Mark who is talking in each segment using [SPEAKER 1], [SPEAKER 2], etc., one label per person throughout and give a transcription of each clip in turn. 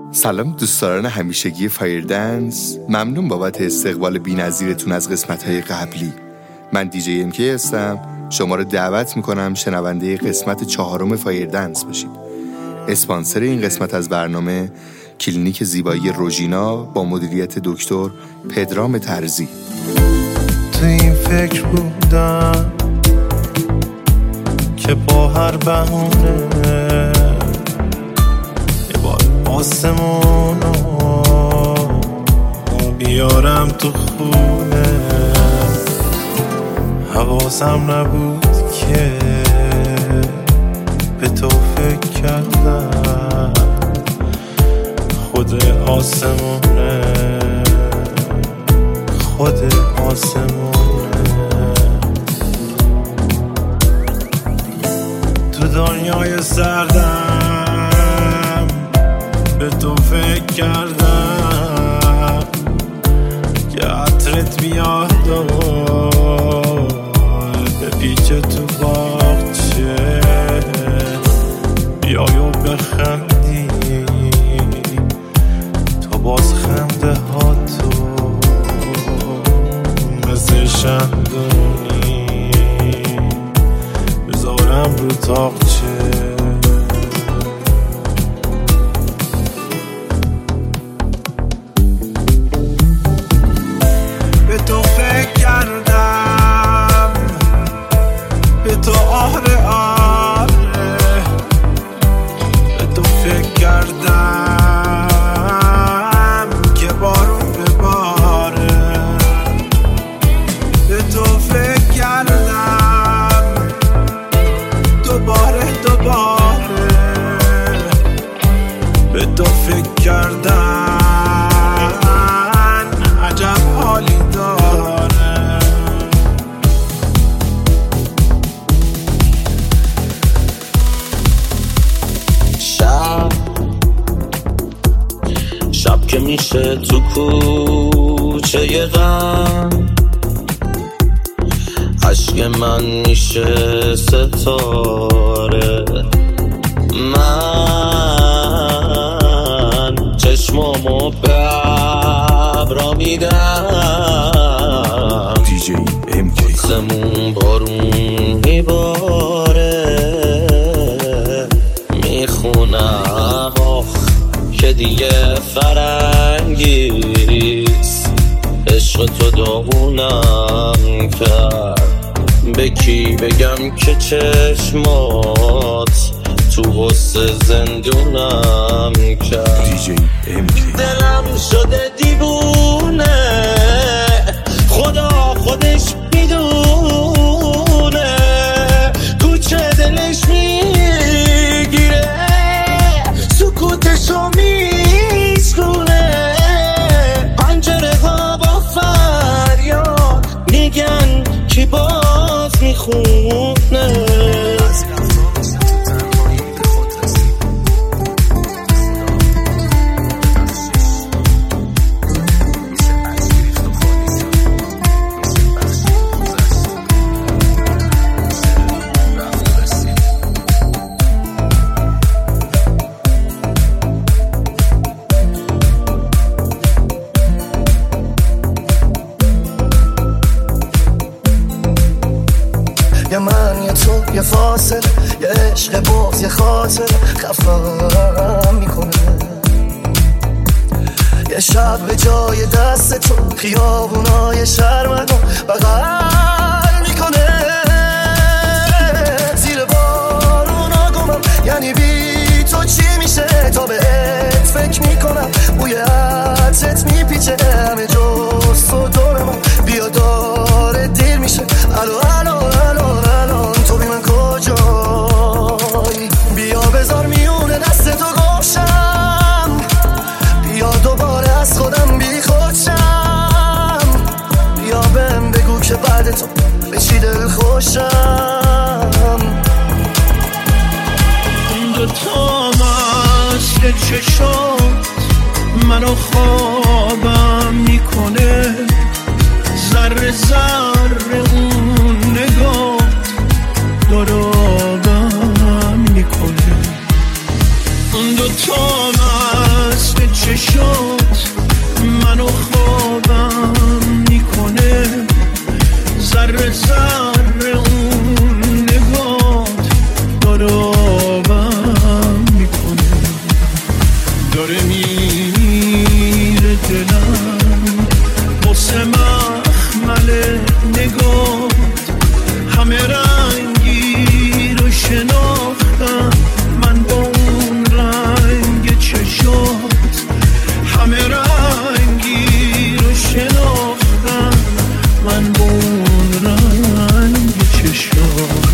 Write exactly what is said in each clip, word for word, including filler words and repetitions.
[SPEAKER 1] سلام دوستداران همیشگی فایردنس، ممنون بابت استقبال بی‌نظیرتون از قسمت‌های قبلی. من دیجی ام کی هستم، شما رو دعوت میکنم شنونده قسمت چهارم فایردنس باشید. اسپانسر این قسمت از برنامه کلینیک زیبایی روژینا با مدیریت دکتر پدرام ترزی.
[SPEAKER 2] تو این فکر بودم که با هر بهونه یه بار آسمونو بیارم تو خونه، حواسم نبود که به تو فکر کردم خود آسمونه، خود آسمونه. تو دنیای سردم به تو فکر کردم که عطرت بیاد و به پیچ تو باغچه بیای و بخندی، تو باز خنده ها تو مثل شمدونی بذارم رو تاقچه. به تو فکر کردم، به تو آره آره، به تو فکر کردم که بارون بباره، به تو فکر کردم دوباره دوباره، به تو فکر کردم عجب حالی داره.
[SPEAKER 3] شب شب که میشه تو کوچه غم، عشق من میشه ستاره، من چشمامو به ابرا میدم،
[SPEAKER 1] دیجی ام کی
[SPEAKER 3] سمون بارون میباره، میخونم آخ که دیگه فرنگیست، عشق تو داغونم کرد، به کی بگم که چشمات تو غصه زندونم کرد.
[SPEAKER 1] دیجی ام کی
[SPEAKER 3] دلم شده دیوونه، خدا خودش میدونه، کوچه دلش میگیره، سکوتشو میسکونه، پنجره ها با فریاد میگن کی باز میخونه.
[SPEAKER 4] یه من یه تو یه فاصله، یه عشق بغض یه خاطر خفم میکنه، یه شب به جای دست تو خیابونای شرمنو بغل میکنه، زیر بارونا گمم یعنی بی تو چی میشه، تا بهت فکر میکنم بوی عطرت میپیچه، همه جز تو دور من بیا داره دیر میشه، الو الو الو الان تو بی من کجایی، بیا بذار میونه دست تو گوشم، بیا دوباره از خودم بی خودشم، بیا بهم بگو که بعد تو به چی دل خوشم.
[SPEAKER 2] دو تا مثل چشات منو خوابم میکنه، ذره ذره اون نگاه دارابم میکنه، اون دو تا مثل داره میره دلم واسه مخمل نگاه همه رنگی رو شناختم من با اون رنگ چشات همه رنگی رو شناختم من با اون رنگ چشات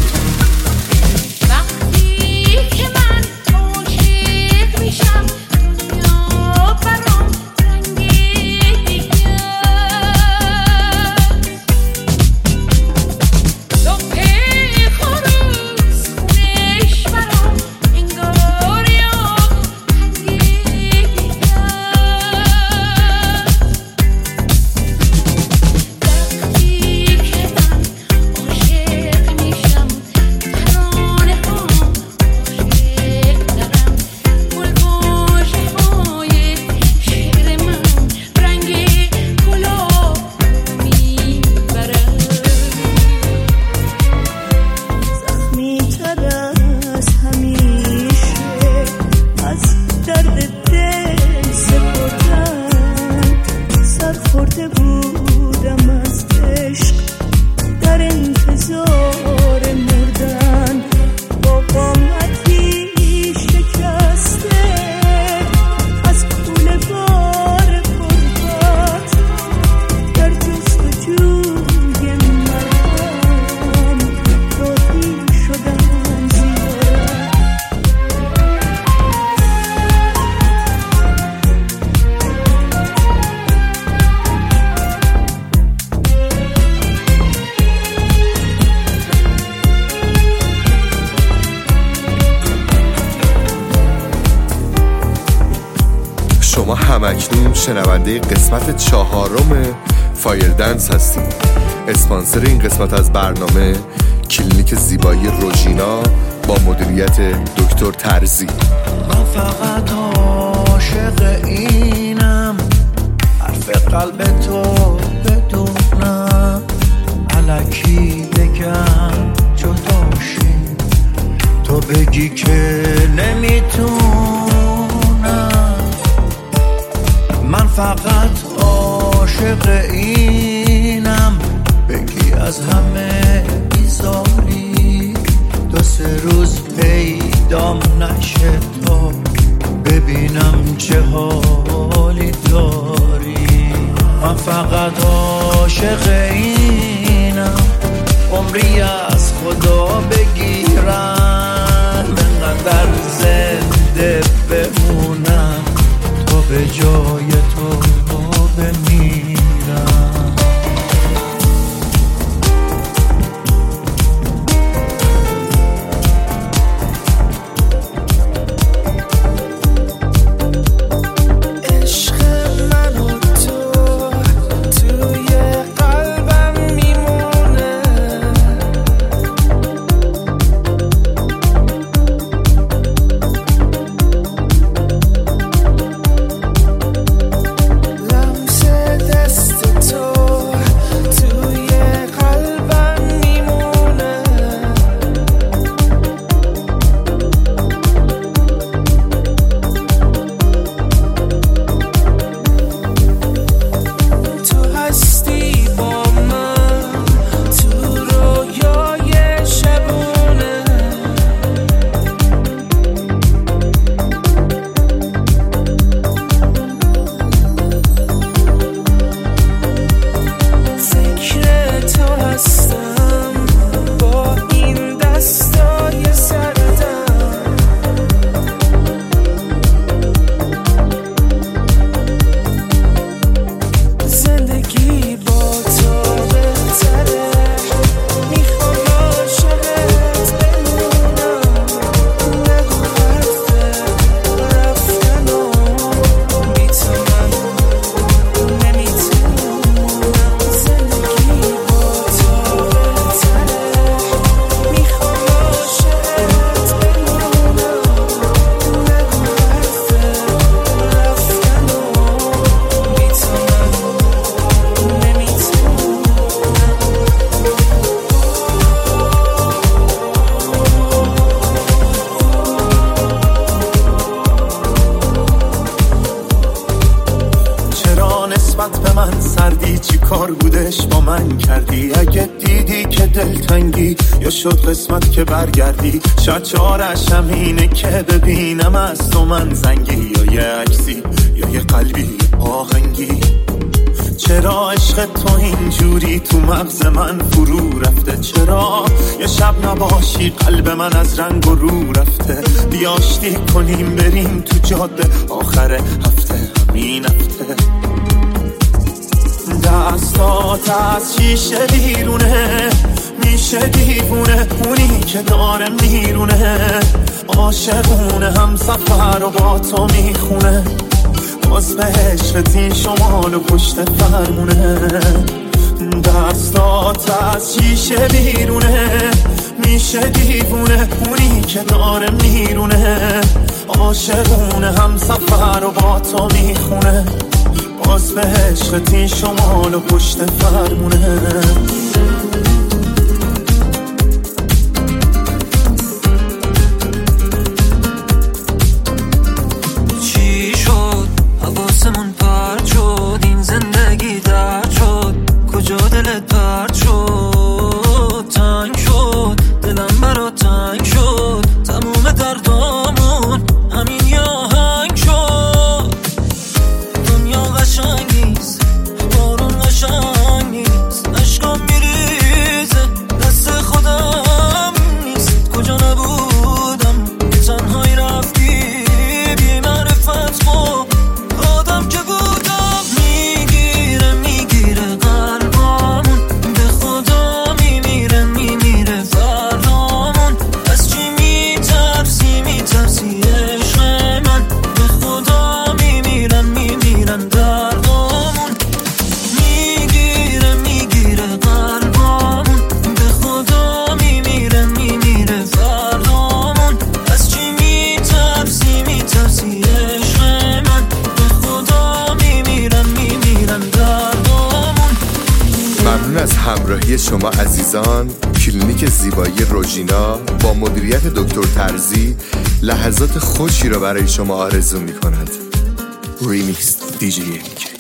[SPEAKER 2] شما همکنون شنونده قسمت چهارم فایردنس هستید. اسپانسر این قسمت از برنامه کلینیک زیبایی روژینا با مدیریت دکتر ترزی. من فقط عاشق اینم حرف قلب تو بدونم الکی بگم جداشیم تو بگی که نمیتونم من فقط عاشق اینم بگی از همه بیزاری دو سه روز پیدام نشه تا ببینم چه حالی داری من فقط عاشق اینم عمری از خدا بگیرم منقدر زنده بمونم تا به جای تو بمیرم نسبت به من سردی، چی کار بودش با من کردی؟ اگه دیدی که دلتنگی یا شد قسمت که برگردی، شاید چارش همینه که ببینم از تو من زنگی، یا یه عکسی یا یه قلبی آهنگی. چرا عشق تو اینجوری تو مغز من فرو رفته؟ چرا یه شب نباشی قلب من از رنگ و رو رفته؟ بیا آشتی کنیم بریم تو جاده آخر هفته، همین هفته. دستات از شیشه بیرونه، میشه دیوونه اونی که داره میرونه، عاشقونه هم سفر رو با تو میخونه، باز به عشقت این شمال و پشت فرمونه. دستات از شیشه بیرونه، میشه دیوونه اونی که داره میرونه، عاشقونه هم سفر رو با تو میخونه، باز به عشقت این شمال و پشت فرمونه.
[SPEAKER 5] حواسمون پرد شد، این زندگی درد شد، کجا دلت پرد شد؟ تنگ شد دلم برا تنگ شد، تموم دردامون همین یه آهنگ شد. دنیا قشنگ نیست، بارون قشنگ نیست، عشقم میریزه دست خودم نیست، کجا نبودم تنهایی رفتی بی معرفت خب آدم که بودم. میگیره میگیره قلبامون، به خدا میمیره میمیره فردامون، از چی میترسی میترسی عشق من، به خدا میمیرن میمیرن دردامون. میگیره میگیره قلبامون، به خدا میمیره میمیره فردامون، از چی میترسی میترسی عشق من، به خدا میمیرن میمیرن دردامون.
[SPEAKER 1] ممنون از همراهی شما عزیزان. کلینیک زیبایی روژینا با مدیریت دکتر ترزی لحظات خوشی را برای شما آرزو می کند. ریمیکس دی جی ام کی.